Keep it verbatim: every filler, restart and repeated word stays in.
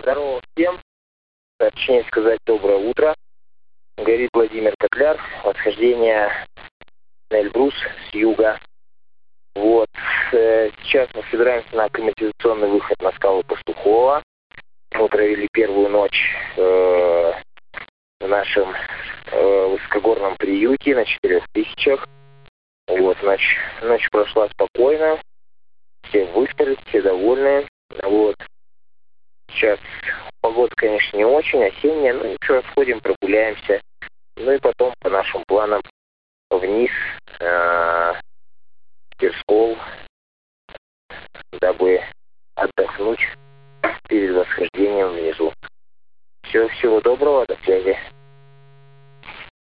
Здорово всем. Точнее сказать, доброе утро. Говорит Владимир Котляр. Восхождение на Эльбрус с юга. Вот. Сейчас мы собираемся на акклиматизационный выход на скалу Пастухова. Мы провели первую ночь э, в нашем э, высокогорном приюте на четырех тысячах. Вот. Ночь, ночь прошла спокойно. Все выспались, все довольны. Вот. Сейчас погода, конечно, не очень осенняя, но ничего, сходим, прогуляемся. Ну и потом, по нашим планам, вниз, э, в Терскол, дабы отдохнуть перед восхождением внизу. Все, всего доброго, до связи.